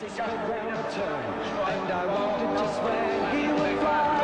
And I wanted to swear he would fly.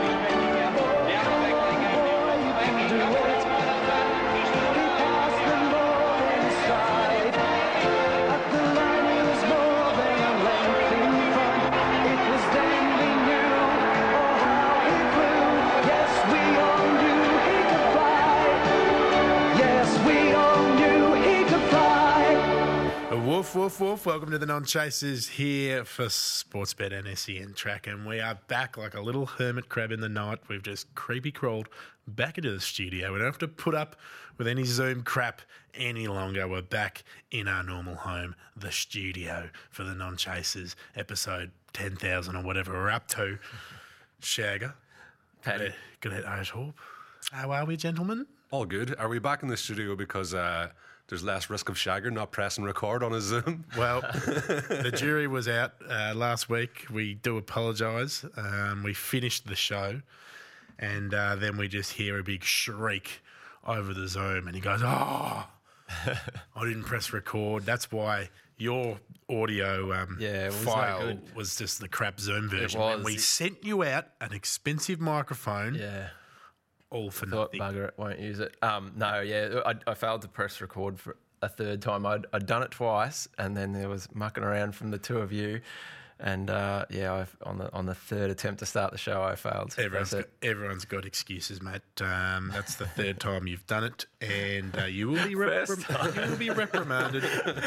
Woof, woof, woof. Welcome to the Non-Chasers here for Sportsbet and SEN Track. And we are back like a little hermit crab in the night. We've just creepy crawled back into the studio. We don't have to put up with any Zoom crap any longer. We're back in our normal home, the studio, for the Non-Chasers episode 10,000 or whatever we're up to. Shagger. Paddy. Good at Irish Hope. How are we, gentlemen? All good. Are we back in the studio because there's less risk of Shagger not pressing record on his Zoom? Well, the jury was out last week. We do apologise. We finished the show, and then we just hear a big shriek over the Zoom, and he goes, "Oh, I didn't press record." That's why your audio file was just the crap Zoom version. And we sent you out an expensive microphone. Yeah. All for Thought nothing. bugger it, won't use it. I failed to press record for a third time. I'd done it twice, and then there was mucking around from the two of you. And on the third attempt to start the show, I failed. Everyone's got excuses, mate. That's the third time you've done it, and you will be reprimanded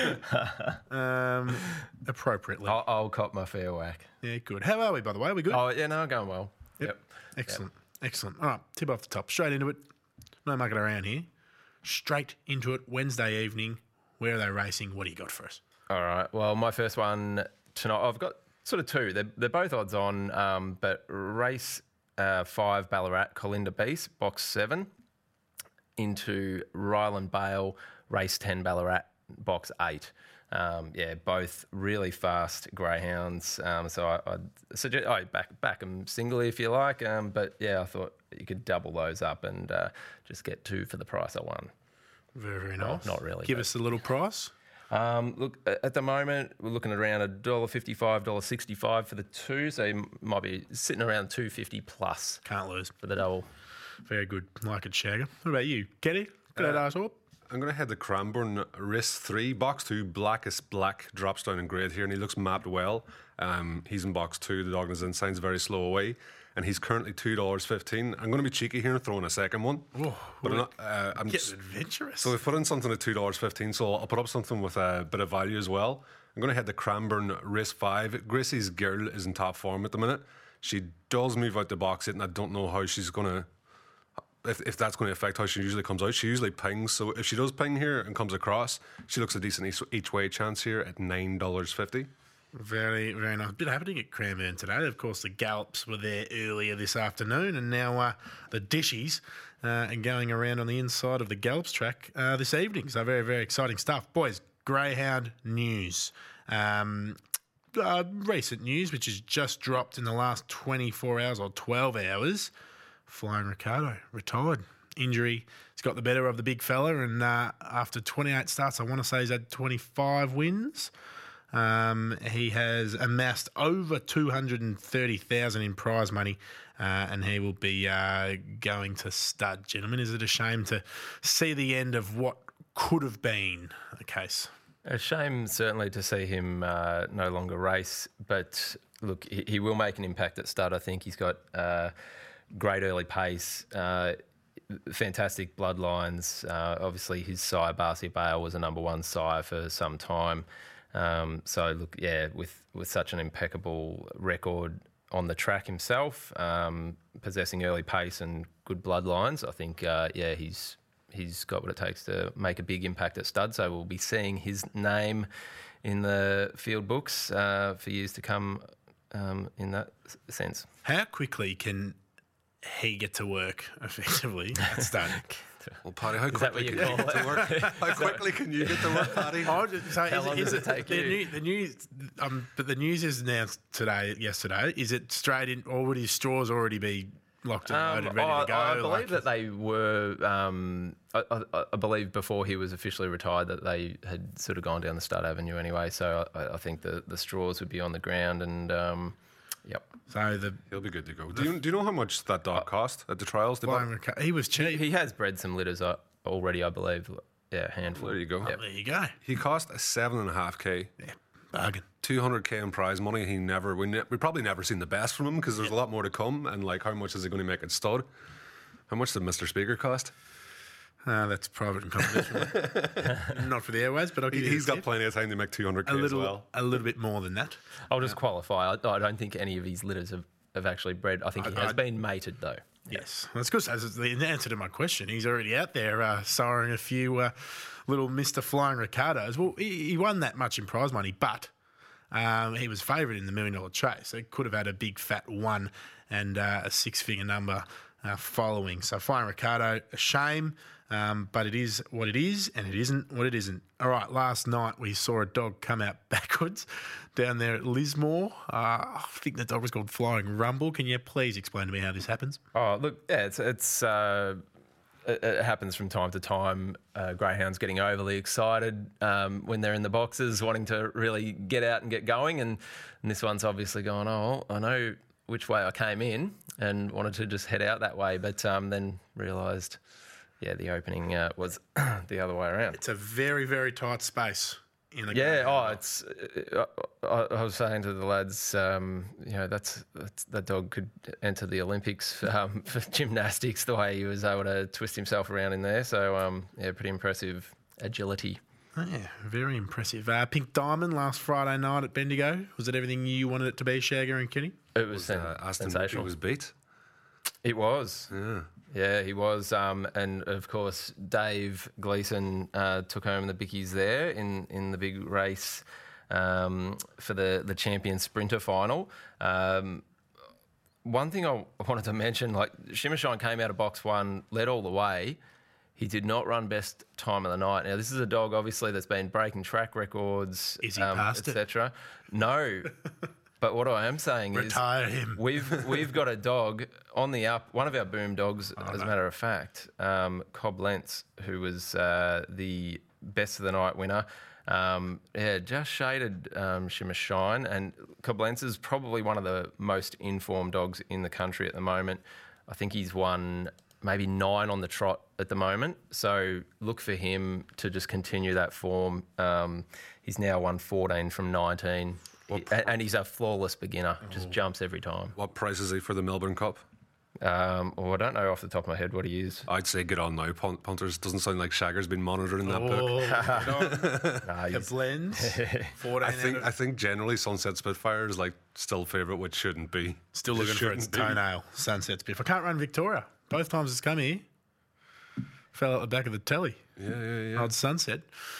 appropriately. I'll cop my fair whack. Yeah, good. How are we, by the way? Are we good? Oh, yeah, no, going well. Yep. Excellent. Excellent. All right, tip off the top. Straight into it. No mucking around here. Straight into it. Wednesday evening. Where are they racing? What do you got for us? All right. Well, my first one tonight, I've got sort of two. They're both odds on, but race 5 Ballarat, Colinda Beast, box 7, into Ryland Bale, race 10 Ballarat, box 8. Both really fast greyhounds. So I'd suggest back them singly if you like. But I thought you could double those up and just get 2 for the price of 1. Very, very nice. Not really. Give us a little price. Look, at the moment, we're looking at around $1.55, $1.65 for the 2. So you might be sitting around $2.50 plus. Can't lose. For the double. Very good. Like it, Shagger. What about you, Getty? Good at Arse. I'm going to head to Cranbourne, race 3, box 2, Blackest Black, drops down in grade here, and he looks mapped well. He's in box 2, the dog is in, signs very slow away, and he's currently $2.15. I'm going to be cheeky here and throw in a second one. Oh, but I'm getting adventurous. So we've put in something at $2.15, so I'll put up something with a bit of value as well. I'm going to head to Cranbourne, race 5. Gracie's Girl is in top form at the minute. She does move out the box yet, and I don't know how she's going to... If that's going to affect how she usually comes out. She usually pings, so if she does ping here and comes across, she looks a decent each way chance here at $9.50. Very, very nice. Bit happening at Cranbourne today. Of course, the Gallops were there earlier this afternoon, and now the Dishies are going around on the inside of the Gallops track this evening. So very, very exciting stuff. Boys, Greyhound news. Recent news, which has just dropped in the last 24 hours or 12 hours. Flying Ricardo, retired. Injury, he's got the better of the big fella, and after 28 starts, I want to say he's had 25 wins. He has amassed over $230,000 in prize money, and he will be going to stud. Gentlemen, is it a shame to see the end of what could have been a case? A shame, certainly, to see him no longer race, but look, he will make an impact at stud. I think he's got... great early pace, fantastic bloodlines. Obviously, his sire, Barcia Bale, was a number 1 sire for some time. With such an impeccable record on the track himself, possessing early pace and good bloodlines, I think, he's got what it takes to make a big impact at stud. So we'll be seeing his name in the field books for years to come in that sense. How quickly can he get to work effectively at stud? Well, Paddy, how quickly can you get to work? How quickly can you get to work, Paddy? How long does it take you? The news, but the news is announced yesterday. Is it straight in, or would his straws already be locked and loaded, ready to go. I believe that they were. I believe before he was officially retired that they had sort of gone down the Stud Avenue anyway. So I think the straws would be on the ground and. Yep. So he'll be good to go. Do you know how much that dog cost at the trials? he was cheap. He has bred some litters already, I believe. Yeah, a handful. There you go. Yep. There you go. He cost a 7.5k. Yeah, bargain. 200k in prize money. We probably never seen the best from him because there's a lot more to come. And like, how much is he going to make it stud? How much did Mr. Speaker cost? That's private and confidential. Not for the airways, but I'll give you. He's got plenty of time to make 200k as well. A little bit more than that. I'll just qualify. I don't think any of his litters have actually bred. I think he has been mated though. Yes, that's good. As the answer to my question, he's already out there siring a few little Mr. Flying Ricardos. Well, he won that much in prize money, but he was favourite in the $1 million chase. So he could have had a big fat one and a six-figure number following. So Flying Ricardo, a shame, but it is what it is, and it isn't what it isn't. All right, last night we saw a dog come out backwards down there at Lismore. I think the dog was called Flying Rumble. Can you please explain to me how this happens? Oh, look, yeah, it happens from time to time. Greyhounds getting overly excited when they're in the boxes, wanting to really get out and get going. And this one's obviously going, oh, I know which way I came in and wanted to just head out that way, but then realised, yeah, the opening was the other way around. It's a very, very tight space. I was saying to the lads, that dog could enter the Olympics for gymnastics. The way he was able to twist himself around in there, so pretty impressive agility. Oh, yeah, very impressive. Pink Diamond last Friday night at Bendigo. Was it everything you wanted it to be, Shagger and Kenny? It was Aston sensational. was beat. It was. Yeah, he was. And of course, Dave Gleeson took home the bickies there in the big race for the champion sprinter final. One thing I wanted to mention, like Shimmershine came out of box one, led all the way. He did not run best time of the night. Now, this is a dog, obviously, that's been breaking track records, Is he past it? etc. No. But what I am saying Retire him. we've got a dog on the up. One of our boom dogs, as a matter of fact, Cobb Lentz, who was the best of the night winner. Just shaded Shimmer Shine, and Cobb Lentz is probably one of the most informed dogs in the country at the moment. I think he's won maybe 9 on the trot at the moment. So look for him to just continue that form. He's now won 14 from 19. And he's a flawless beginner. Just jumps every time. What price is he for the Melbourne Cup? I don't know off the top of my head what he is. I'd say get on now, punters. Doesn't sound like Shagger's been monitoring that book. The blends. 14 I think generally Sunset Spitfire is like still favourite, which shouldn't be. Still looking for its toenail. Sunset Spiff. I can't run Victoria. Both times it's come here. Fell out the back of the telly. Yeah. Old Sunset.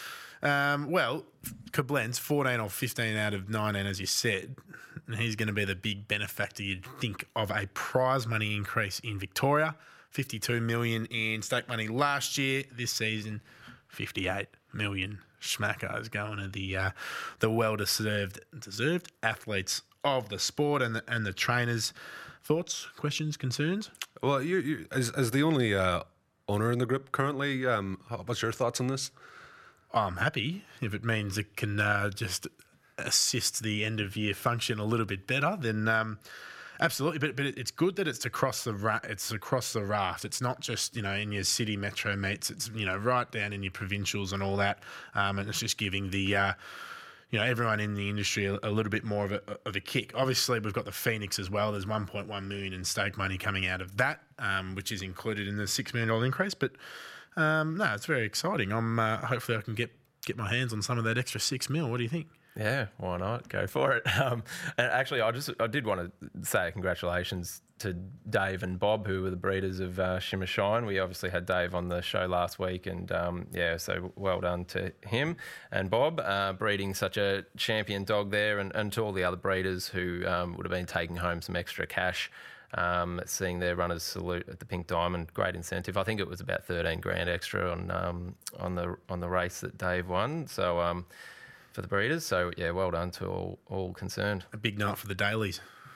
Koblenz, 14 or 15 out of 19, as you said. And he's going to be the big benefactor, you'd think, of a prize money increase in Victoria. 52 million in stake money last year. This season, 58 million schmackos going to the well-deserved athletes of the sport and the trainers. Thoughts, questions, concerns? Well, you as the only owner in the group currently, what's your thoughts on this? I'm happy if it means it can just assist the end of year function a little bit better. Then absolutely, but it's good that it's across the raft. It's not just in your city metro meets. It's right down in your provincials and all that. And it's just giving the everyone in the industry a little bit more of a kick. Obviously, we've got the Phoenix as well. There's 1.1 million in stake money coming out of that, which is included in the $6 million increase. But no, it's very exciting. I'm hopefully I can get my hands on some of that extra $6 million. What do you think? Yeah, why not? Go for it. And actually, I did want to say congratulations to Dave and Bob, who were the breeders of Shimmer Shine. We obviously had Dave on the show last week, and so well done to him and Bob, breeding such a champion dog there, and to all the other breeders who would have been taking home some extra cash. Seeing their runners salute at the Pink Diamond, great incentive. I think it was about 13 grand extra on the race that Dave won. So for the breeders, so yeah, well done to all concerned. A big night for the dailies.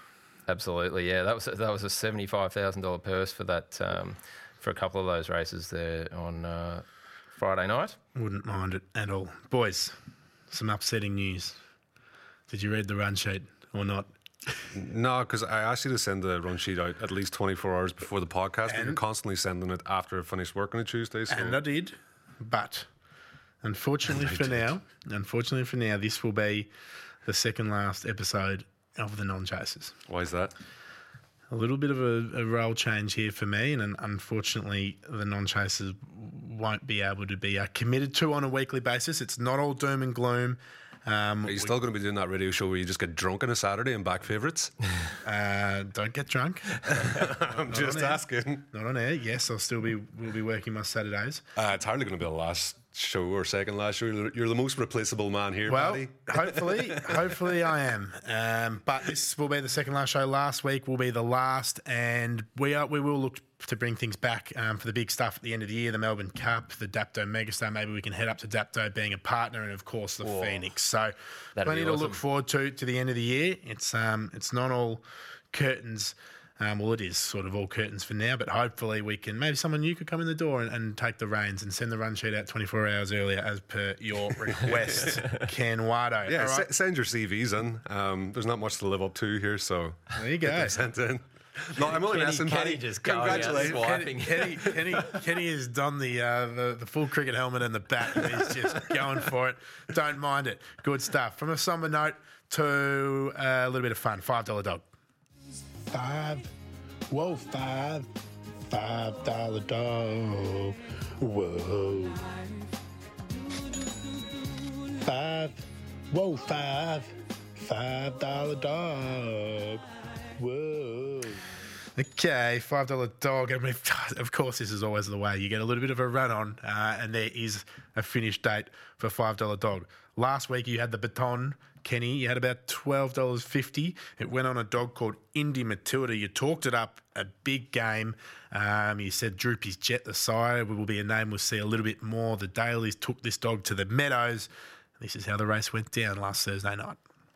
Absolutely, yeah. That was a $75,000 purse for that for a couple of those races there on Friday night. Wouldn't mind it at all. Boys, some upsetting news. Did you read the run sheet or not? No, because I asked you to send the run sheet out at least 24 hours before the podcast, but you're constantly sending it after I finish work on a Tuesday. So. And I did, but unfortunately for now, this will be the second last episode of the Non-Chasers. Why is that? A little bit of a role change here for me, and unfortunately the Non-Chasers won't be able to be committed to on a weekly basis. It's not all doom and gloom. Are you still going to be doing that radio show where you just get drunk on a Saturday and back favourites? Don't get drunk. I'm just asking. Not on air. Yes, we'll be working my Saturdays. It's hardly going to be the last show or second last show. You're the most replaceable man here, Well, Paddy. hopefully I am. But this will be the second last show. Last week will be the last, and we will look to bring things back for the big stuff at the end of the year, the Melbourne Cup, the Dapto Megastar. Maybe we can head up to Dapto being a partner, and of course the Phoenix. So plenty to look forward to the end of the year. It's not all curtains. Well, it is sort of all curtains for now, but hopefully we can, maybe someone new could come in the door and take the reins and send the run sheet out 24 hours earlier as per your request, Ken Wado. Yeah, All right. send your CVs in. There's not much to live up to here, so There you go. get them sent in. No, I'm only messing. Kenny Paddy. just going out swiping. Kenny has done the full cricket helmet and the bat, and he's just going for it. Don't mind it. Good stuff. From a somber note to a little bit of fun. $5 dog. $5 dog. Whoa. $5 dog. Whoa. Okay, $5 dog. I mean, of course, this is always the way. You get a little bit of a run on, and there is a finish date for $5 dog. Last week, you had the baton, Kenny. You had about $12.50. It went on a dog called Indy Matilda. You talked it up, a big game. You said Droopy's Jet the sire will be a name we'll see a little bit more. The Dailies took this dog to the Meadows. This is how the race went down last Thursday night.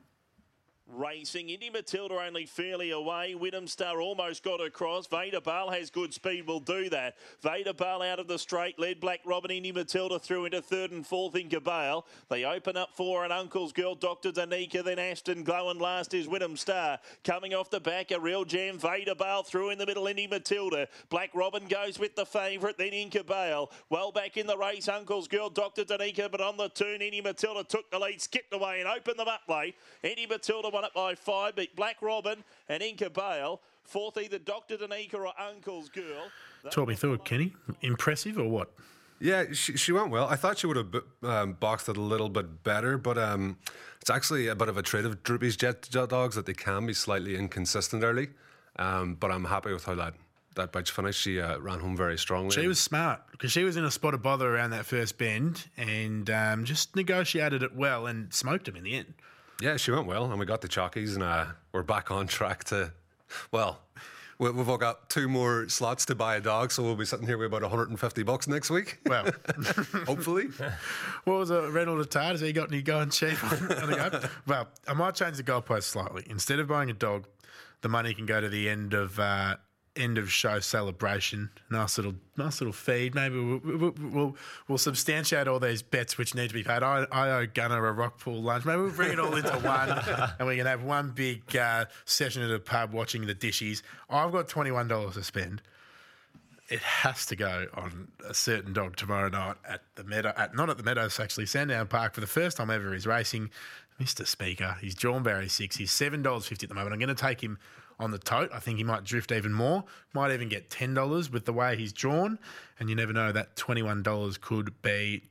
Racing, Indy Matilda only fairly away. Widham Star almost got across. Vader Bale has good speed, will do that. Vader Bale out of the straight, led Black Robin. Indy Matilda through into third and fourth in Cabale. They open up for an Uncle's Girl, Dr. Danica, then Ashton Glow, and last is Widham Star. Coming off the back, a real jam. Vader Bale through in the middle, Indy Matilda. Black Robin goes with the favourite, then in Cabale. Well back in the race, Uncle's Girl, Dr. Danica, but on the turn, Indy Matilda took the lead, skipped away and opened them up late. Indy Matilda won it by 5, beat Black Robin and Inca Bale. Fourth, either Dr. Danica or Uncle's Girl. Talk me through it, Kenny. Impressive or what? Yeah, she went well. I thought she would have boxed it a little bit better, but it's actually a bit of a trait of Droopy's Jet dogs that they can be slightly inconsistent early. But I'm happy with how that bitch finished. She ran home very strongly. She was smart because she was in a spot of bother around that first bend and just negotiated it well and smoked him in the end. Yeah, she went well, and we got the chockies, and we're back on track to, well, we've all got 2 more slots to buy a dog, so we'll be sitting here with about $150 next week. Well, hopefully. What was it, Reynolds Attard? Has he got any going cheap on the go? Well, I might change the goalpost slightly. Instead of buying a dog, the money can go to the end of show celebration. Nice little feed. Maybe we'll substantiate all these bets which need to be paid. I owe Gunner a rock pool lunch. Maybe we'll bring it all into one, and we can have one big session at a pub watching the dishies. I've got $21 to spend. It has to go on a certain dog tomorrow night at the Meadow. Not at the Meadows, actually, Sandown Park for the first time ever. He's racing Mr. Speaker. He's Jornberry 6. He's $7.50 at the moment. I'm going to take him on the tote. I think he might drift even more. Might even get $10 with the way he's drawn. And you never know, that $21 could be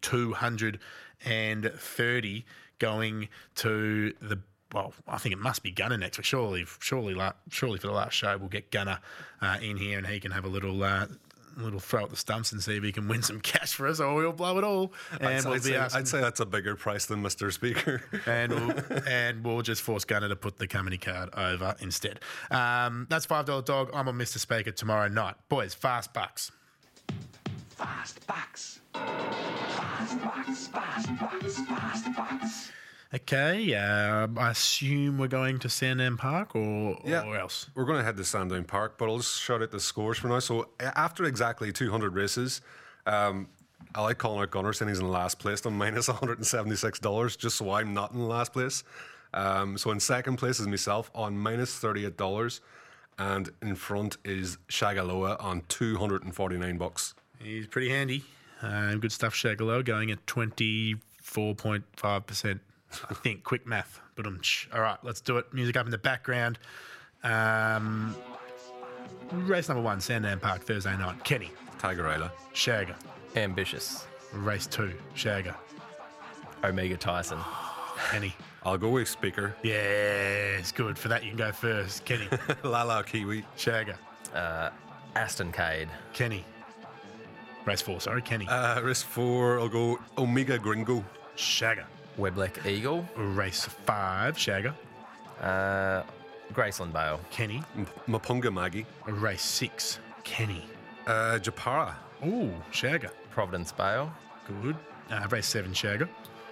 $230 going to the. Well, I think it must be Gunner next. But surely for the last show, we'll get Gunner in here and he can have a little throw at the stumps and see if he can win some cash for us, or we'll blow it all. And I'd say that's a bigger price than Mr. Speaker. and we'll just force Gunner to put the company card over instead. That's $5 dog. I'm on Mr. Speaker tomorrow night. Boys, fast bucks. Fast bucks. Fast bucks. Fast bucks. Fast bucks. Okay, I assume we're going to Sandown Park or else. We're going to head to Sandown Park, but I'll just shout out the scores for now. So after exactly 200 races, I like calling out Gunnar saying he's in last place on minus $176, just so I'm not in last place. So in second place is myself on minus $38, and in front is Shagaloa on $249. He's pretty handy. Good stuff, Shagaloa, going at 24.5%. I think. Quick math. But all right, let's do it. Music up in the background. Race number 1, Sandown Park, Thursday night. Kenny. Tiger Isla. Shagger. Ambitious. Race 2, Shagger. Omega Tyson. Kenny. I'll go with Speaker. Yes, good. For that, you can go first. Kenny. Lala Kiwi. Shagger. Aston Cade. Kenny. Race 4, sorry, Kenny. Race 4, I'll go Omega Gringo. Shagger. Weblek Eagle. Race 5, Shagger. Graceland Bale. Kenny. Mapunga Maggie. Race 6, Kenny. Japara. Ooh, Shagger. Providence Bale. Good. Race 7, Shagger.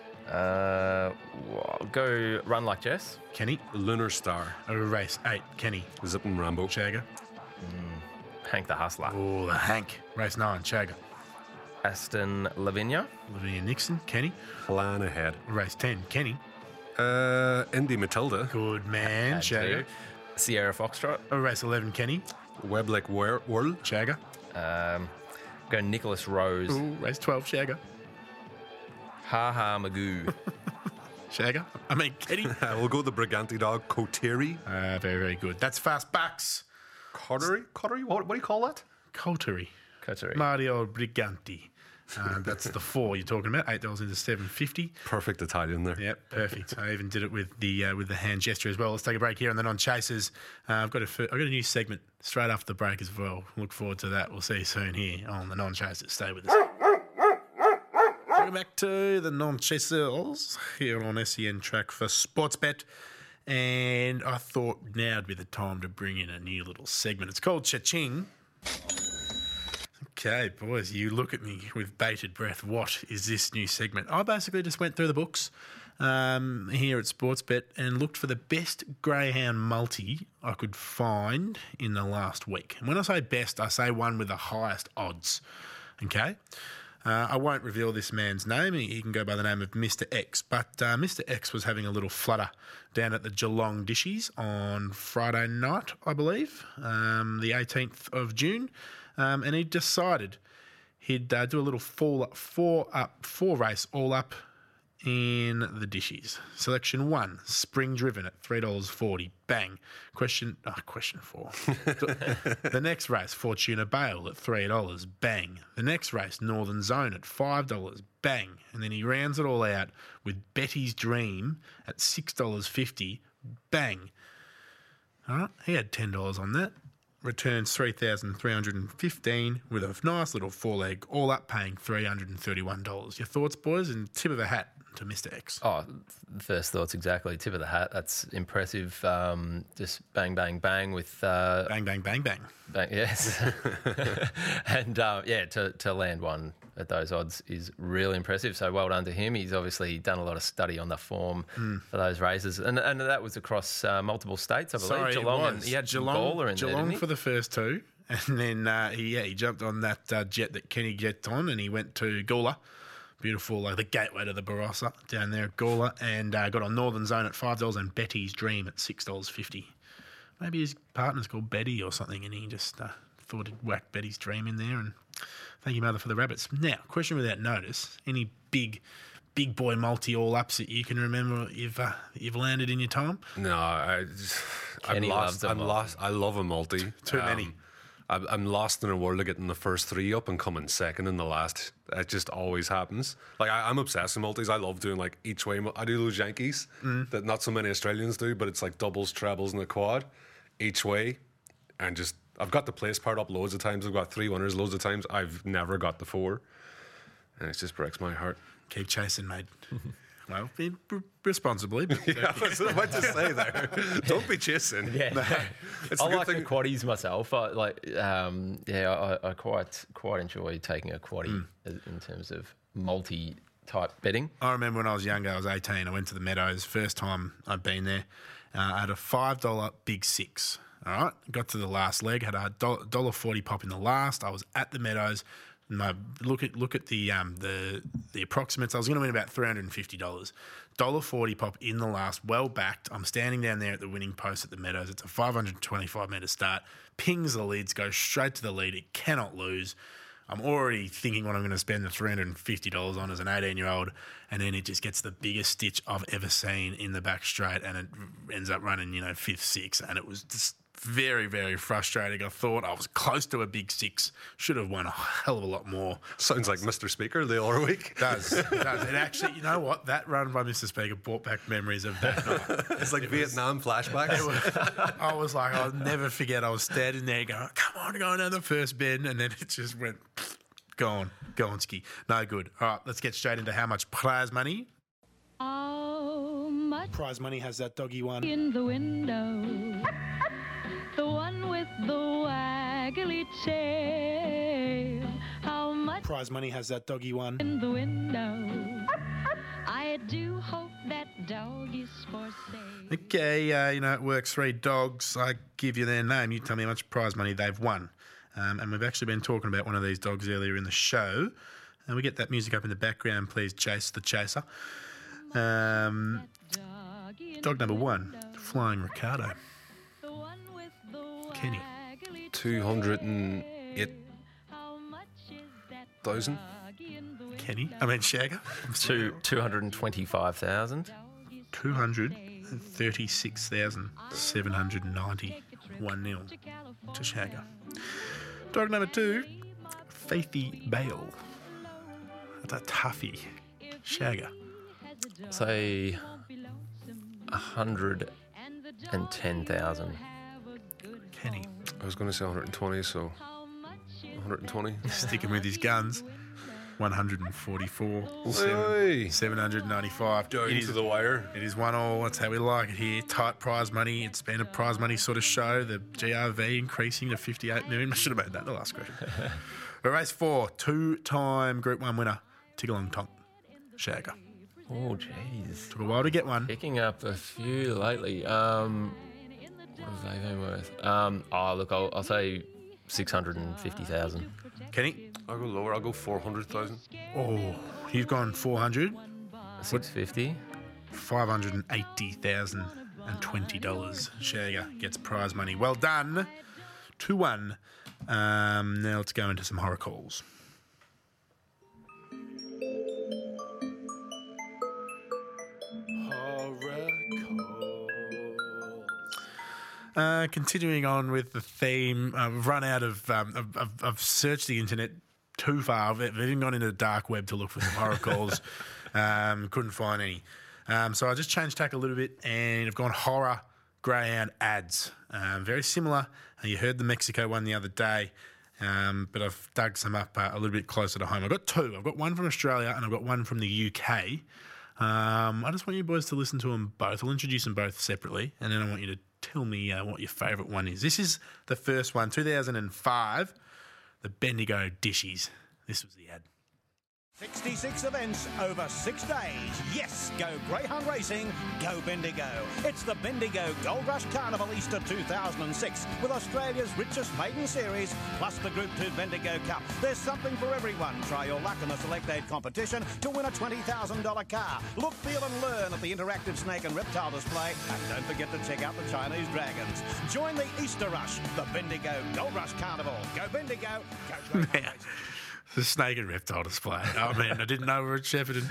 Go Run Like Jess. Kenny. Lunar Star. Race 8, Kenny. Zippin' Rambo. Shagger. Hank the Hustler. Oh, the Hank. Race 9, Shagger. Aston Lavinia. Lavinia Nixon, Kenny. Plan ahead. Race 10, Kenny. Indy Matilda. Good man, Had Shagger. to. Sierra Foxtrot. Race 11, Kenny. Weblek Whirl. Shagger. Go Nicholas Rose. Ooh, race 12, Shagger. Ha Ha Magoo. Shagger. Kenny. We'll go the Briganti dog, Kotiri. Very, very good. That's Fast Bucks. Cottery? What do you call that? Coterie. Coterie. Mario Briganti. That's the 4 you're talking about. $8 into $7.50. Perfect Italian there. Yep, perfect. I even did it with the hand gesture as well. Let's take a break here, and then on Chasers, I've got a new segment straight after the break as well. Look forward to that. We'll see you soon here on the Non-Chasers. Stay with us. Welcome back to the Non-Chasers here on SEN Track for Sportsbet. And I thought now would be the time to bring in a new little segment. It's called Cha-Ching. Okay, boys, you look at me with bated breath. What is this new segment? I basically just went through the books here at Sportsbet and looked for the best greyhound multi I could find in the last week. And when I say best, I say one with the highest odds. Okay? I won't reveal this man's name. He can go by the name of Mr. X. But Mr. X was having a little flutter down at the Geelong Dishies on Friday night, I believe, the 18th of June. And he decided he'd do a little four race all up in the Dishies. Selection 1, Spring Driven at $3.40. Bang. Question 4. The next race, Fortuna Bale at $3. Bang. The next race, Northern Zone at $5. Bang. And then he rounds it all out with Betty's Dream at $6.50. Bang. All right, he had $10 on that. Returns $3,315 with a nice little 4-leg, all up paying $331. Your thoughts, boys, and tip of the hat to Mr. X. Oh, first thoughts exactly. Tip of the hat. That's impressive. Just bang, bang, bang with... Bang, bang, bang, bang. bang yes. And, to land one at those odds is really impressive. So well done to him. He's obviously done a lot of study on the form for those races. And that was across multiple states, I believe. Sorry, Geelong. it And was. he had Geelong, Gawler in there, Geelong didn't he? for the first 2. And then he jumped on that jet that Kenny jet on, and he went to Gawler. Beautiful, like the gateway to the Barossa down there at Gawler, and got on Northern Zone at $5 and Betty's Dream at $6.50. Maybe his partner's called Betty or something, and he just thought he'd whack Betty's Dream in there. And thank you, Mother, for the rabbits. Now, question without notice: any big boy multi all ups that you can remember you've landed in your time? No, I'm Kenny loves a multi. lost. I love a multi. Too many. I'm lost in a world of getting the first 3 up and coming second in the last. It just always happens. Like I'm obsessed with multis. I love doing like each way. I do those Yankees that not so many Australians do, but it's like doubles, trebles, and a quad each way. And just I've got the place part up loads of times. I've got 3 winners loads of times. I've never got the 4, and it just breaks my heart. Keep chasing, mate. Well, be responsibly. But Yeah, I was about to say there. Don't be chasing. Yeah, It's I a good like thing. the quaddies myself. I quite enjoy taking a quaddie in terms of multi type betting. I remember when I was younger, I was 18, I went to the Meadows, first time I'd been there. I had a $5 Big Six. All right, got to the last leg, had a $1.40 pop in the last. I was at the Meadows. Look at the approximates. I was going to win about $350. $1.40 pop in the last, well backed. I'm standing down there at the winning post at the Meadows. It's a 525-metre start. Pings the leads, goes straight to the lead. It cannot lose. I'm already thinking what I'm going to spend the $350 on as an 18-year-old, and then it just gets the biggest stitch I've ever seen in the back straight, and it ends up running, fifth, sixth, and it was just very, very frustrating. I thought I was close to a Big Six. Should have won a hell of a lot more. Sounds like Mr. Speaker the other week. It does. It actually, you know what? That run by Mr. Speaker brought back memories of that night. It's like Vietnam flashbacks. I was like, I'll never forget. I was standing there going, come on, go down the first bend. And then it just went, gone, ski. No good. All right, let's get straight into how much prize money. How much Prize money has that doggy one. in the window? The one with the waggly tail. How much Prize money has that doggy one. in the window? I do hope that dog is for sale. Okay, it works. 3 dogs. I give you their name. You tell me how much prize money they've won. And we've actually been talking about one of these dogs earlier in the show. And we get that music up in the background, please, Chase the Chaser. Dog number 1, Flying Ricardo. The one with the Kenny. waggly 208,000. Kenny. Shagger. 225,000. 236,791 nil to Shagger. Dog number 2, Faithy Bale. That's a toughie. Shagger. Say 110,000. Kenny. I was going to say 120, so 120. Sticking with his guns. 144. Hey. 795. Down It is- to the wire. It is 1-1. That's how we like it here. Tight prize money. It's been a prize money sort of show. The GRV increasing to 58 million. I should have made that the last question. Race 4, 2-time Group 1 winner, Tiggerlong Tonk, Shagger. Oh, jeez. Took a while to get one. Picking up a few lately. What have they been worth? I'll say 650,000. Kenny? I'll go lower. I'll go 400,000. Oh, you've gone 400. 650. $580,020. Shagger gets prize money. Well done. 2-1. Now let's go into some horror calls. Continuing on with the theme, we've run out of. I've searched the internet too far. I've even gone into the dark web to look for some horror calls. Couldn't find any. So I just changed tack a little bit and I've gone horror greyhound ads. Very similar. You heard the Mexico one the other day, but I've dug some up a little bit closer to home. I've got 2. I've got one from Australia and I've got one from the UK. I just want you boys to listen to them both. I'll introduce them both separately, and then I want you to tell me what your favourite one is. This is the first one, 2005, the Bendigo Dishies. This was the ad. 66 events over 6 days. Yes, go Greyhound Racing, go Bendigo. It's the Bendigo Gold Rush Carnival Easter 2006 with Australia's richest maiden series plus the Group 2 Bendigo Cup. There's something for everyone. Try your luck in the Select Aid competition to win a $20,000 car. Look, feel and learn at the interactive snake and reptile display. And don't forget to check out the Chinese dragons. Join the Easter Rush, the Bendigo Gold Rush Carnival. Go Bendigo, go Greyhound Racing. The snake and reptile display. Oh, man, I didn't know we were at Shepparton.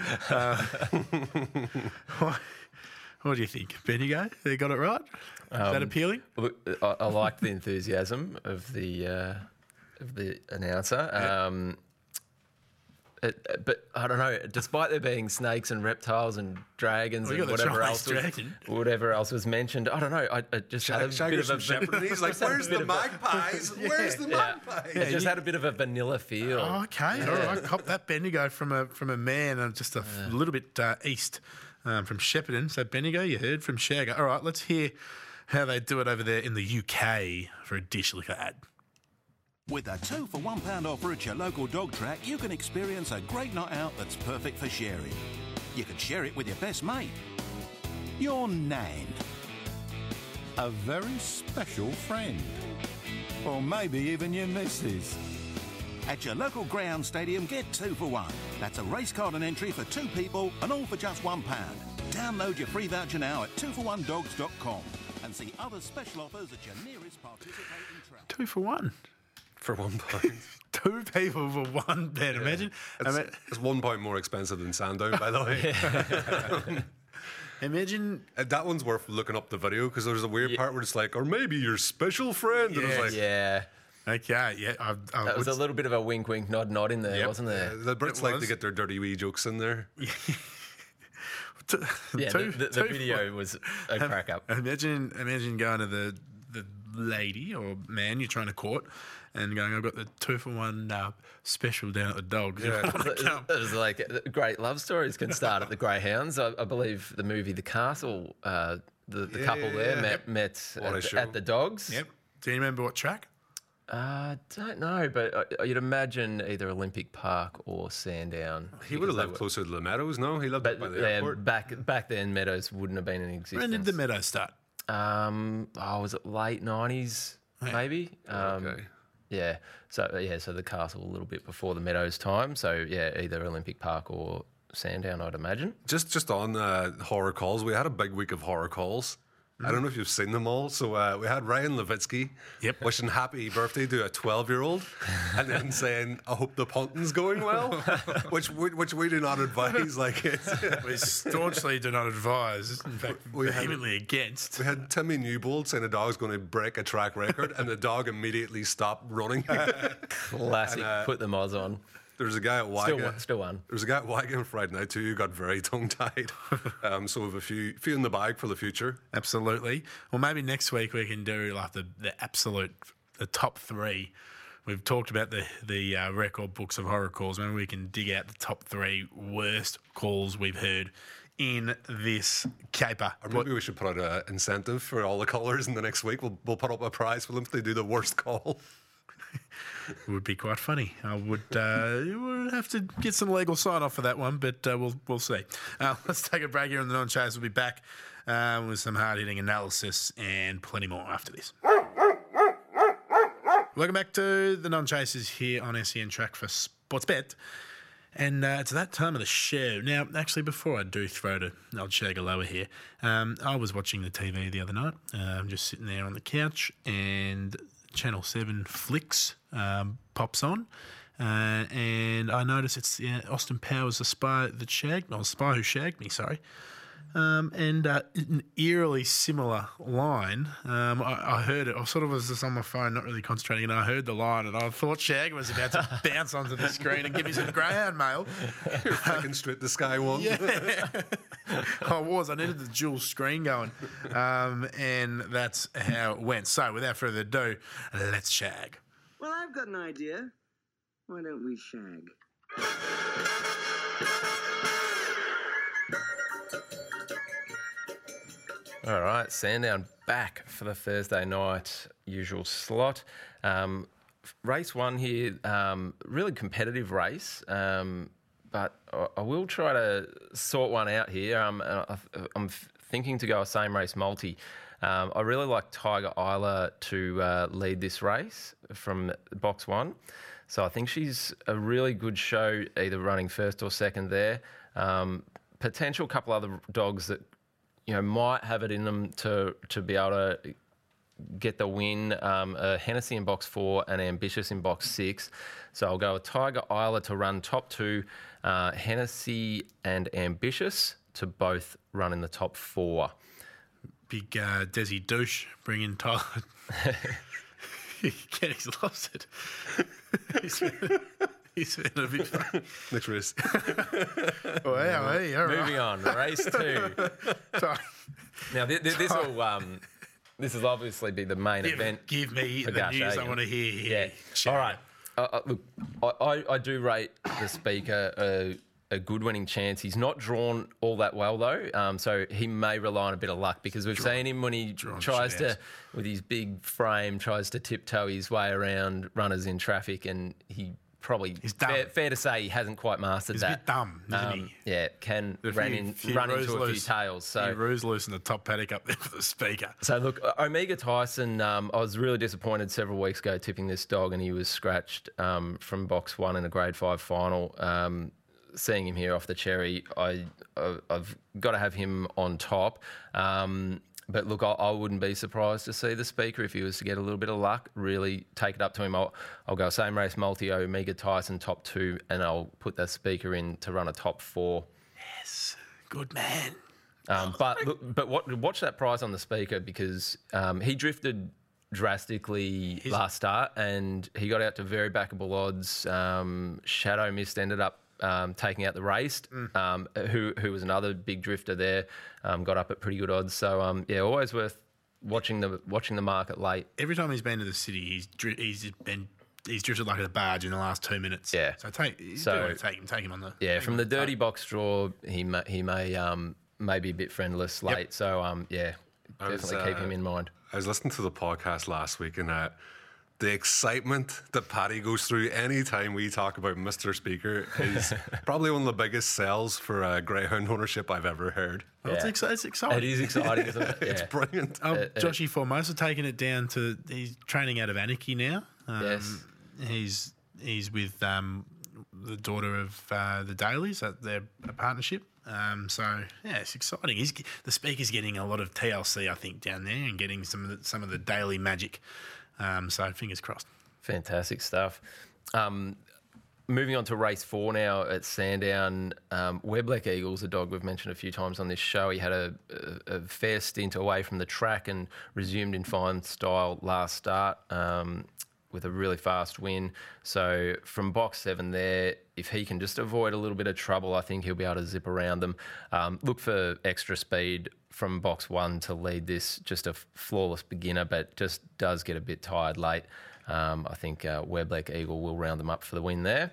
What do you think? Bendigo? They got it right? Is that appealing? Look, I like the enthusiasm of the announcer. But I don't know. Despite there being snakes and reptiles and dragons Well, you and got the whatever else was mentioned, I don't know. I just had a bit of a He's like, where's the magpies? Where's the magpies? It just had a bit of a vanilla feel. Oh, okay, all right. Cop that Bendigo from a man and just a little bit east from Shepparton. So Bendigo, you heard from Shagger. All right, let's hear how they do it over there in the UK for a dish liquor ad. With a 2 for £1 offer at your local dog track, you can experience a great night out that's perfect for sharing. You can share it with your best mate, your nan, A very special friend. Or maybe even your missus. At your local ground stadium, get 2 for 1. That's a race card and entry for 2 people and all for just £1. Download your free voucher now at 2for1dogs.com and see other special offers at your nearest participating track. 2 for 1. For £1. 2 people for 1 bet. Imagine. It's £1 more expensive than Sandown, by the way. Imagine. That one's worth looking up the video because there's a weird part where it's like, or maybe your special friend. And it's like, Yeah. Okay, yeah. That was a little bit of a wink, wink, nod, nod in there, Yep. wasn't there? the Brits It like was. to get their dirty wee jokes in there. Yeah, Two- the two video was a crack up. Imagine going to the lady or man you're trying to court and going, I've got the 2 for 1 special down at the Dogs. You Yeah. wanna come? It was like great love stories can start at the Greyhounds. I believe the movie The Castle, the couple there met What a show. at the Dogs. Yep. Do you remember what track? Don't know, but you'd imagine either Olympic Park or Sandown. He would have because they lived were- closer to the Meadows, no? He lived But by the yeah, airport. back then Meadows wouldn't have been in existence. When did the Meadows start? Was it late 90s, maybe? Okay. Yeah. So the Castle a little bit before the Meadows time. So yeah, either Olympic Park or Sandown, I'd imagine. Just on horror calls, we had a big week of horror calls. I don't know if you've seen them all. So we had Ryan Levitsky wishing happy birthday to a 12-year-old and then saying, I hope the punting's going well, which we do not advise. Like We staunchly do not advise. In fact, vehemently against. We had Timmy Newbold saying the dog's going to break a track record and the dog immediately stopped running. Classic. Put the Moz on. There was a guy at Wigan. Still one. There was a guy at Wigan Friday night too who got very tongue-tied. So we have a few in the bag for the future. Absolutely. Well, maybe next week we can do like the top 3. We've talked about the record books of horror calls. Maybe we can dig out the top 3 worst calls we've heard in this caper. Or maybe we should put out an incentive for all the callers in the next week. We'll put up a prize for them if they do the worst call. It would be quite funny. I would have to get some legal sign off for that one, but we'll see. Let's take a break here on the Non-Chase. We'll be back with some hard-hitting analysis and plenty more after this. Welcome back to the Non-Chasers here on SEN Track for Sportsbet. And it's that time of the show. Now, actually, before I do throw to old Shagaloa here, I was watching the TV the other night. I'm just sitting there on the couch and Channel 7 Flicks pops on. And I notice it's Austin Powers, the spy who shagged me, sorry. And an eerily similar line. I heard it. I sort of was just on my phone, not really concentrating, and I heard the line, and I thought Shag was about to bounce onto the screen and give me some greyhound mail. You're flicking straight the sky one. Yeah, I needed the dual screen going, and that's how it went. So, without further ado, let's shag. Well, I've got an idea. Why don't we shag? All right, Sandown back for the Thursday night usual slot. Race 1 here, really competitive race, but I will try to sort one out here. I'm thinking to go a same race multi. I really like Tiger Isla to lead this race from box 1. So I think she's a really good show, either running first or second there. Potential couple other dogs that might have it in them to be able to get the win. Hennessy in box 4 and Ambitious in box 6. So I'll go with Tiger Isla to run top 2, Hennessy and Ambitious to both run in the top 4. Big Desi douche bringing Tyler. He's lost it. He's been a bit funny. Next race. Wow, hey, all right. Moving on, race 2. Sorry. Now this will obviously be the main event. Give me for the Gush news I Hagen. want to hear. Yeah. All right. Look, I do rate the speaker a good winning chance. He's not drawn all that well though, so he may rely on a bit of luck because we've seen him when he tries to, with his big frame, tries to tiptoe his way around runners in traffic, and he probably fair to say he hasn't quite mastered He's that. a bit dumb, isn't he? Yeah, can run into a few tails. So he roos loose in the top paddock up there for the speaker. So look, Omega Tyson, I was really disappointed several weeks ago tipping this dog, and he was scratched from box 1 in a Grade 5 final. Seeing him here off the cherry, I've got to have him on top. But look, I wouldn't be surprised to see the speaker if he was to get a little bit of luck, really take it up to him. I'll go same race multi, Omega Tyson top 2, and I'll put that speaker in to run a top 4. Yes, good man. But look, watch that price on the speaker because he drifted drastically last start and he got out to very backable odds. Shadow Mist ended up taking out the race, who was another big drifter there, got up at pretty good odds. So always worth watching the market late. Every time he's been to the city, he's drifted like a barge in the last 2 minutes. Yeah. So take him on the from the dirty box draw, he may be a bit friendless late. Yep. So definitely keep him in mind. I was listening to the podcast last week and the excitement that Paddy goes through any time we talk about Mr. Speaker is probably one of the biggest sells for greyhound ownership I've ever heard. Well, it's exciting. It is exciting, isn't it? It's brilliant. Joshy Formosa taking it down to he's training out of Anarchy now. Yes, he's with the daughter of the Dailies at their partnership. It's exciting. The speaker's getting a lot of TLC, I think, down there, and getting some of the daily magic. So fingers crossed. Fantastic stuff. Moving on to race 4 now at Sandown. Webleck Eagles, a dog we've mentioned a few times on this show. He had a fair stint away from the track and resumed in fine style last start with a really fast win. So from box 7 there, if he can just avoid a little bit of trouble, I think he'll be able to zip around them. Look for extra speed from box 1 to lead this. Just a flawless beginner, but just does get a bit tired late. I think Webleck Eagle will round them up for the win there.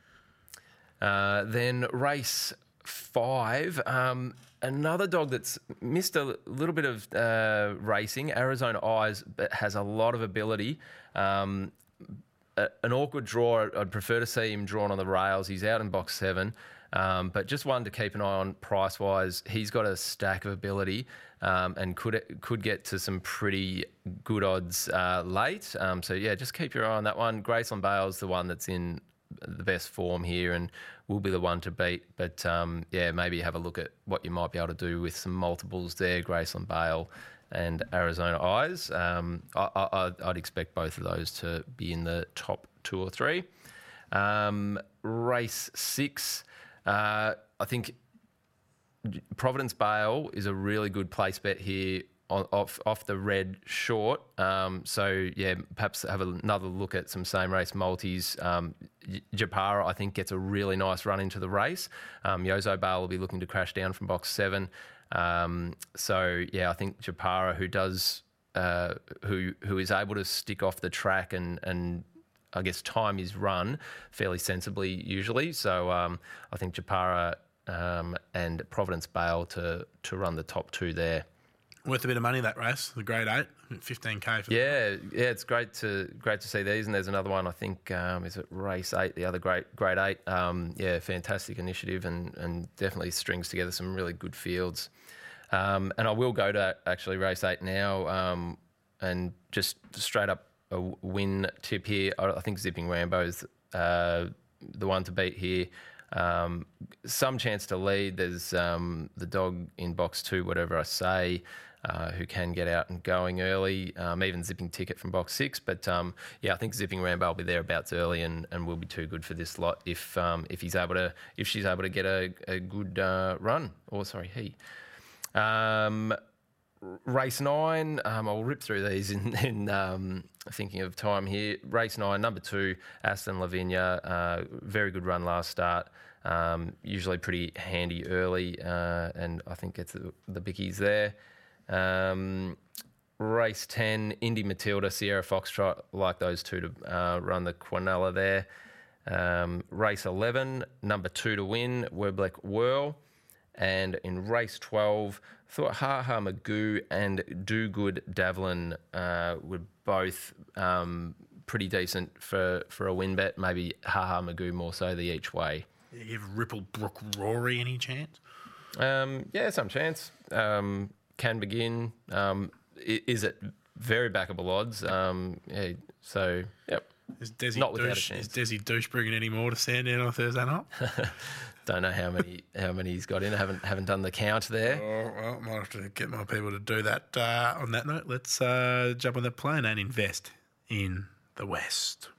Then race 5, another dog that's missed a little bit of racing, Arizona Eyes, but has a lot of ability. An awkward draw. I'd prefer to see him drawn on the rails. He's out in box 7. But just one to keep an eye on price-wise. He's got a stack of ability and could get to some pretty good odds late. Just keep your eye on that one. Graceland Bale's the one that's in the best form here and will be the one to beat. But, maybe have a look at what you might be able to do with some multiples there, Graceland Bale and Arizona Eyes. I'd expect both of those to be in the top 2 or 3. Race 6... I think Providence Bale is a really good place bet here off the red short. Perhaps have another look at some same race multis. Japara, I think, gets a really nice run into the race. Yozo Bale will be looking to crash down from box 7. I think Japara, who is able to stick off the track and I guess time his run fairly sensibly usually. So I think Japara and Providence Bale to run the top 2 there. Worth a bit of money, that race, the Grade 8, 15K for it's great to see these. And there's another one, I think, is it race 8, the other Grade 8. Fantastic initiative and definitely strings together some really good fields. And I will go to actually race 8 now and just straight up a win tip here. I think Zipping Rambo is the one to beat here. Some chance to lead. There's the dog in box 2, whatever I say, who can get out and going early, even Zipping Ticket from box 6. But I think Zipping Rambo will be thereabouts early and will be too good for this lot if she's able to get a good run. He. Race 9, I'll rip through these in thinking of time here. Race 9, number 2, Aston Lavinia, very good run last start. Usually pretty handy early, and I think gets the bickies there. Race 10, Indy Matilda, Sierra Foxtrot, like those two to run the Quinella there. Race 11, number 2 to win, Werbleck Whirl. And in race 12, I thought Ha Ha Magoo and Do Good Davlin were both pretty decent for a win bet. Maybe Ha Ha Magoo more so the each way. You give Ripple Brook Rory any chance? Yeah, some chance. Can begin. Is it very backable odds? Yeah, so, yep. Is Desi Not without a Douche, chance. is Desi Douche bringing any more to Sandown on Thursday night? Don't know how many he's got in. I haven't done the count there. Oh, well, might have to get my people to do that. On that note, let's jump on that plane and invest in the West.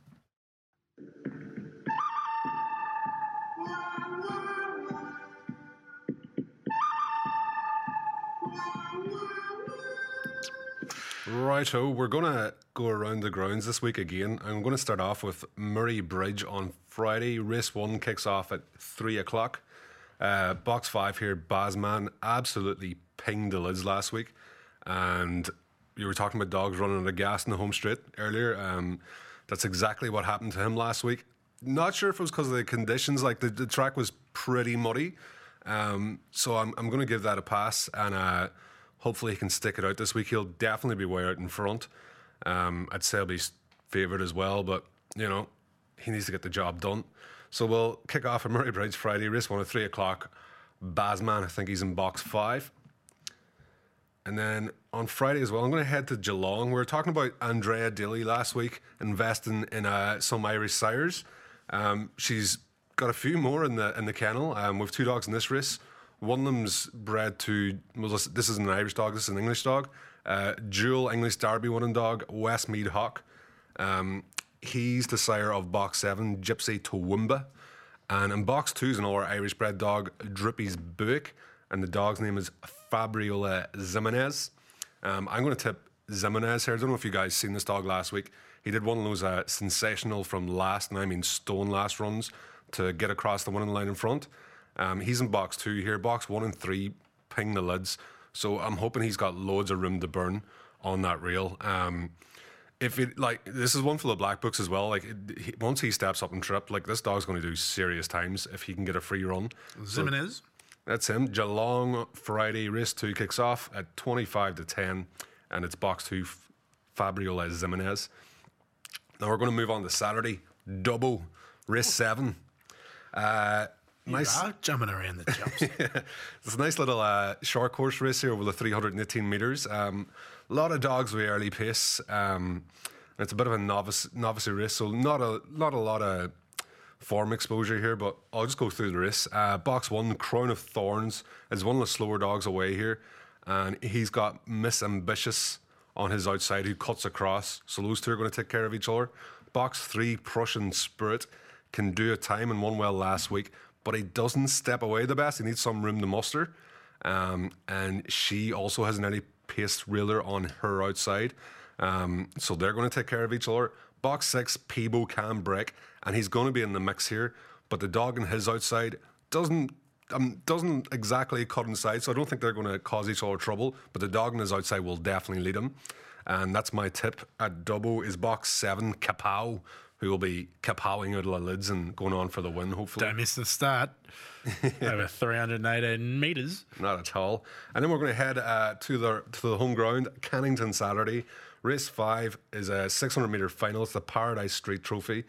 Righto, we're going to go around the grounds this week again. I'm going to start off with Murray Bridge on Friday. Race 1 kicks off at 3 o'clock. Box 5 here, Bazman absolutely pinged the lids last week. And you were talking about dogs running out of gas in the home straight earlier. That's exactly what happened to him last week. Not sure if it was because of the conditions. Like the track was pretty muddy. So I'm going to give that a pass. And hopefully he can stick it out this week. He'll definitely be way out in front. I'd say he'll be favoured as well, but, you know, he needs to get the job done. So we'll kick off at Murray Bridge Friday, race 1 at 3 o'clock. Bazman, I think he's in box 5. And then on Friday as well, I'm going to head to Geelong. We were talking about Andrea Dilly last week, investing in some Irish sires. She's got a few more in the kennel with 2 dogs in this race. One of them's bred to, well, this isn't an Irish dog, this is an English dog. Dual English Derby winning dog, Westmead Hawk. He's the sire of box 7, Gypsy Toowoomba. And in box 2 is another Irish bred dog, Drippy's Buick. And the dog's name is Fabriola Zimenez. I'm going to tip Zimenez here. I don't know if you guys seen this dog last week. He did one of those sensational from last, and I mean stone last runs to get across the winning line in front. He's in box 2 here. Box 1 and 3 ping the lids. So I'm hoping he's got loads of room to burn on that reel. If it this is one for the black books as well. Once he steps up and trip, this dog's going to do serious times if he can get a free run. Zimenez. So that's him. Geelong Friday race 2 kicks off at 25 to 10, and it's box 2 Fabriola Zimenez. Now we're going to move on to Saturday. Dubbo race 7. Nice jumping around the jumps. It's a nice little short course race here over the 318 metres. A lot of dogs with early pace. It's a bit of a novice race, so not a lot of form exposure here, but I'll just go through the race. Box 1, Crown of Thorns, is one of the slower dogs away here, and he's got Miss Ambitious on his outside who cuts across, so those two are going to take care of each other. Box 3, Prussian Spirit, can do a time and won well last week, but he doesn't step away the best. He needs some room to muster. And she also has an early pace reeler on her outside. So they're going to take care of each other. Box 6, Peebo can break, and he's going to be in the mix here. But the dog on his outside doesn't exactly cut inside, so I don't think they're going to cause each other trouble. But the dog on his outside will definitely lead him. And that's my tip at Dubbo is box 7, Kapow, who will be kapowing out of the lids and going on for the win, hopefully. Don't miss the start. Over 318 metres. Not at all. And then we're going to head to the home ground, Cannington Saturday. Race 5 is a 600-metre final. It's the Paradise Street Trophy.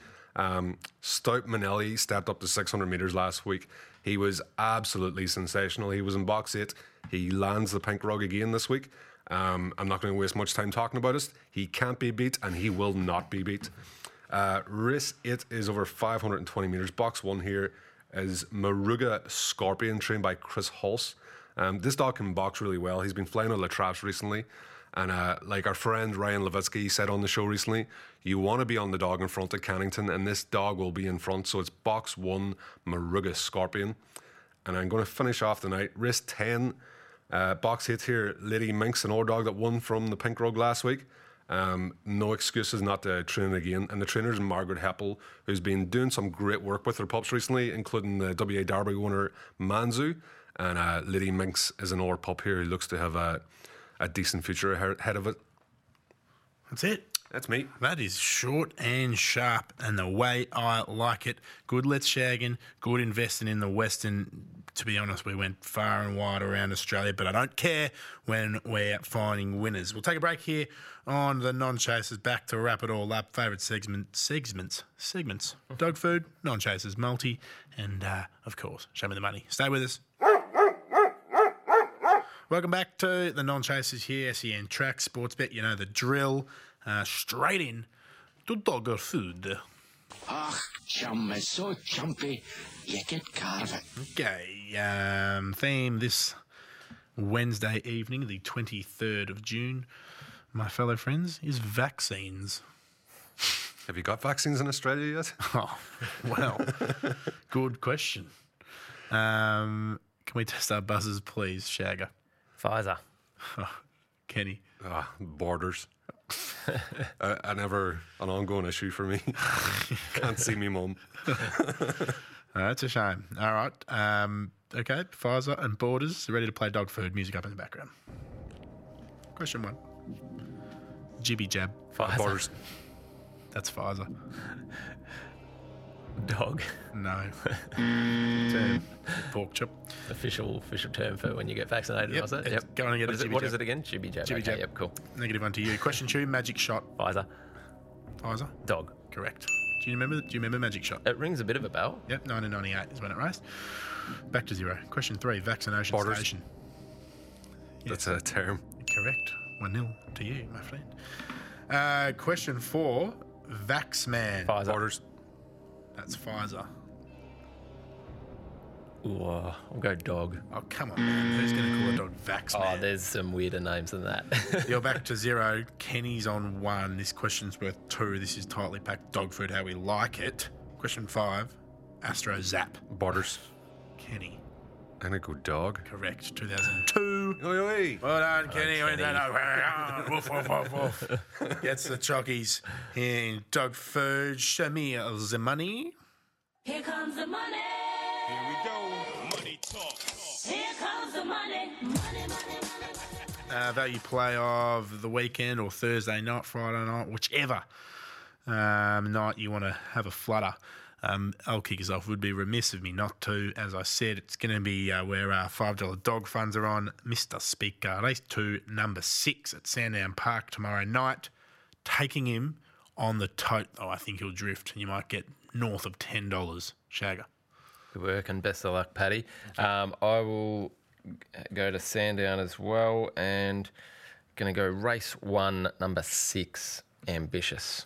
Stout Manelli stepped up to 600 metres last week. He was absolutely sensational. He was in box 8. He lands the pink rug again this week. I'm not going to waste much time talking about it. He can't be beat, and he will not be beat. Race 8 is over 520 metres. Box 1 here is Maruga Scorpion, trained by Chris Hulse. This dog can box really well. He's been flying out of the traps recently. And like our friend Ryan Levitsky said on the show recently, you want to be on the dog in front at Cannington, and this dog will be in front. So it's box 1, Maruga Scorpion. And I'm going to finish off the night. Race 10, box 8 here, Lady Minx, an old dog that won from the pink rug last week. No excuses not to train again. And the trainer's Margaret Heppel, who's been doing some great work with her pups recently, including the WA Derby winner Manzu. And Lady Minx is an old pup here who looks to have a decent future ahead of it. That's it. That's me. That is short and sharp, and the way I like it. Good let's shagging, good investing in the Western. To be honest, we went far and wide around Australia, but I don't care when we're finding winners. We'll take a break here on the non-chasers. Back to wrap it all up. Favourite segments. Dog food, non-chasers, multi, and of course, show me the money. Stay with us. Welcome back to the non-chasers here, SEN Track Sportsbet. You know the drill. Straight in to dog food. Ach, chum is so chumpy, you get carve it. Okay, theme this Wednesday evening, the 23rd of June, my fellow friends, is vaccines. Have you got vaccines in Australia yet? Oh, well, good question. Can we test our buzzers, please, Shagger? Pfizer. Kenny. Borders. An ongoing issue for me. Can't see me mum. That's a shame. All right. Okay, Pfizer and Borders ready to play dog food. Music up in the background. Question 1. Jibby jab. Pfizer. Borders. That's Pfizer. Dog. No. Term. Pork chop. Official term for when you get vaccinated, Yep, was it? it's go on and get a jibby What jab. is it again? Jibby jab. Jibby Okay, jab. Yep, cool. Negative 1 to you. Question 2, Magic Shot. Pfizer. Pfizer. Dog. Correct. Do you remember Magic Shot? It rings a bit of a bell. Yep, 1998 is when it raced. Back to 0. Question 3, Vaccination Borders. Station. That's a term. Correct. 1-0 to you, my friend. Question 4, Vaxman. Pfizer. Borders. That's Pfizer. Ooh, I'll go dog. Oh, come on, man. Who's going to call a dog Vaxman? Oh, there's some weirder names than that. You're back to 0. Kenny's on 1. This question's worth 2. This is tightly packed dog food, how we like it. Question 5, Astro Zap. Borders. Kenny. I'm going to go dog. Correct. 2002. Oi, oi. Well done, Kenny. Kenny. Woof, woof, woof, woof. Gets the chockies in dog food. Show me the money. Here comes the money. Here we go. Money talk. Here comes the money. Money, money, money. Value play of the weekend or Thursday night, Friday night, whichever night you want to have a flutter. I'll kick us off. Would be remiss of me not to. As I said, it's going to be where our $5 dog funds are on. Mr. Speaker, race 2, number 6 at Sandown Park tomorrow night. Taking him on the tote, though, I think he'll drift. You might get north of $10. Shagger. Good work and best of luck, Paddy. I will go to Sandown as well and going to go race 1, number 6, Ambitious.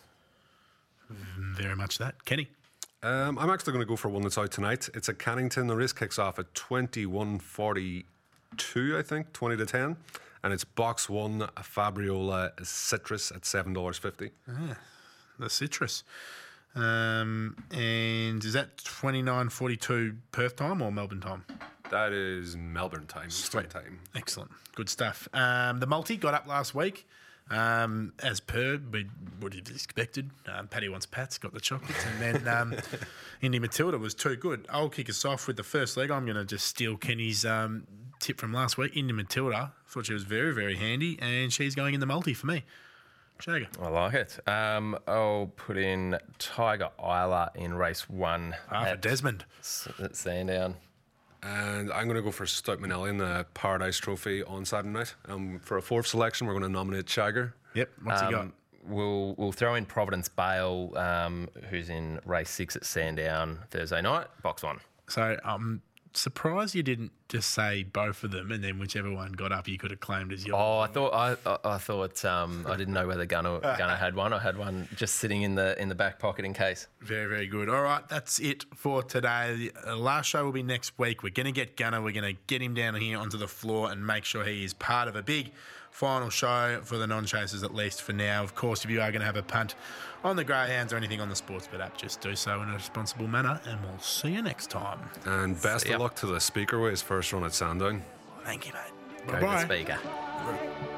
Very much that. Kenny. I'm actually going to go for one that's out tonight. It's at Cannington. The race kicks off at 21:42, I think, 20 to 10. And it's box 1, Fabriola Citrus at $7.50. The Citrus. And is that 29:42 Perth time or Melbourne time? That is Melbourne time. Straight time. Excellent. Good stuff. The multi got up last week. As per, we would have expected. Paddy wants Pats, got the chocolates. And then Indy Matilda was too good. I'll kick us off with the first leg. I'm going to just steal Kenny's tip from last week. Indy Matilda, thought she was very, very handy, and she's going in the multi for me. Shagger. I like it. I'll put in Tiger Isla in race 1. For Desmond. At Sandown. And I'm going to go for Stout Manelli in the Paradise Trophy on Saturday night. For a 4th selection, we're going to nominate Shagger. Yep. What's he got? We'll throw in Providence Bale, who's in race 6 at Sandown Thursday night, box 1. So I'm surprised you didn't just say both of them, and then whichever one got up, you could have claimed as yours. Oh, I thought I didn't know whether Gunner had one. I had one just sitting in the back pocket in case. Very, very good. All right, that's it for today. The last show will be next week. We're going to get Gunner. We're going to get him down here onto the floor and make sure he is part of a big final show for the non-chasers, at least for now. Of course, if you are going to have a punt on the Greyhounds or anything on the Sportsbet app, just do so in a responsible manner, and we'll see you next time. And best of luck to the Speakerways first run at Sandown. Thank you, mate. Go Bye-bye. to the Speaker.